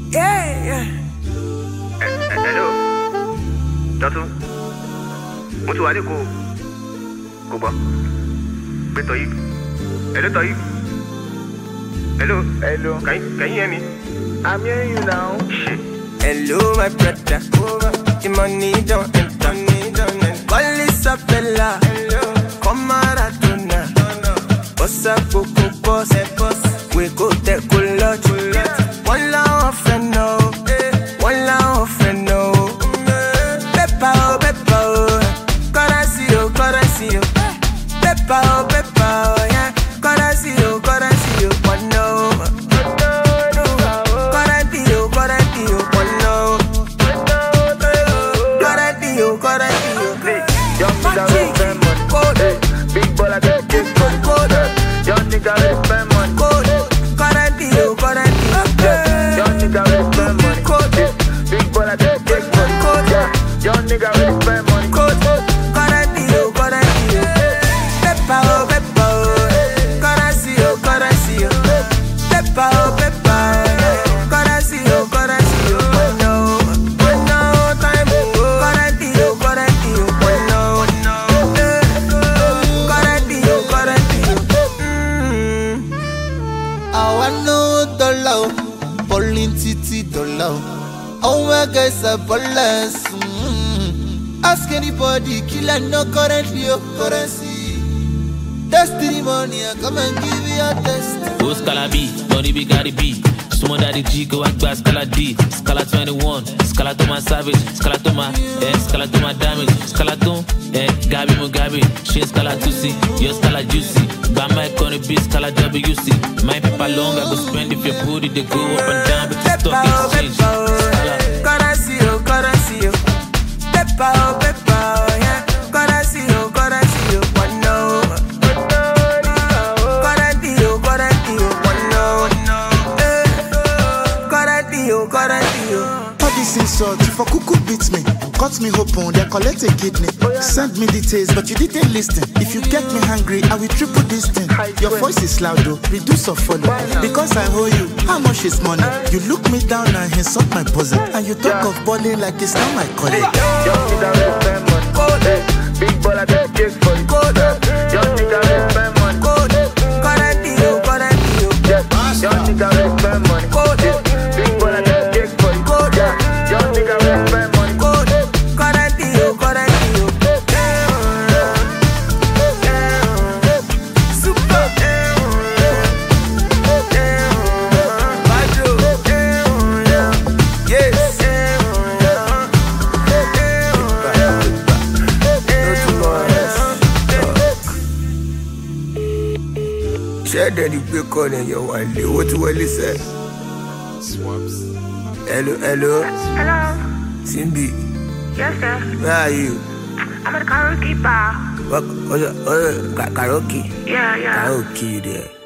Yeah. Hello. Dọ́tún. Mo ti wà ní kò gbọ́. Pé tọ́ yìí. Hello tọ́ yìí. Hello. Can you hear me? I'm hearing you now. Shit. Hello, my brother. The money don't enter. Call this a fella. Come Maradona. Boss up, boss. We go take a lot. One love friend, no. One love friend, no. Peppa, currency, Peppa, yeah. Currency, one no. Young nigga will spend money. Big ball I get kick for the code. Young nigga will spend money. Young nigga will spend money. Big ball I get kick for the code. Young nigga will spend money. Oh my guys are ballers. Ask anybody, killer no currently your currency. Destiny money, I come and give you a test. Go Scala B, Donny B got B. Sumo Daddy G, go back by Scala D. Scala 21, Scala to my savage, Scala to my Scala to my damage, Scala to Gabi Mugabe, she Scala 2C, your Scala juicy. Bama on the beat, Scala WC. My paper long, I go spend if your booty, they go up and down, but the stock exchange. Currency, Peppa, yeah. Currency, one no. Currency. All this insult, if a cuckoo beats me, cut me open, then collect a kidney. Send me details, but you didn't listen. If you get me hungry, I will triple this thing. Your voice is loud though, reduce or follow. Because I owe you, how much is money? You look me down and insult my bosom. And you talk of balling like it's not my colleague. Young nigga will spend money. Big ball I get kick for the code. Young nigga will spend money. Young nigga will spend money. Big ball I get kick for the code. Young nigga will spend money. Share that you pick on in your one day. What you really say? Swaps. Hello. Hello. Simbi. Yes, sir. Where are you? I'm at the karaoke bar. What? Karaoke? Yeah. Karaoke there.